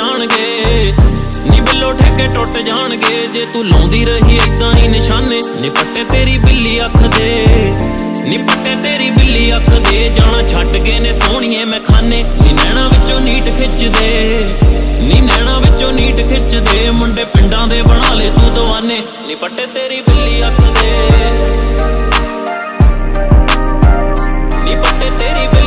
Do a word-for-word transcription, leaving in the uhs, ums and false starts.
जाणगे नी बिल्लो ठेके टुट जाणगे जे तू लाउंदी रही इदां ही निशाने नी पट्टे तेरी बिल्ली अख दे नी पट्टे तेरी बिल्ली अख दे जाना छड्ड गए ने सोहणीए मैं खाने नी नैना विचों नीट खिच दे नी नैना विचों नीट खिच दे मुंडे पिंडां दे बना ले तू दवाने नी पट्टे तेरी बिल्ली अख दे नी पट्टे तेरी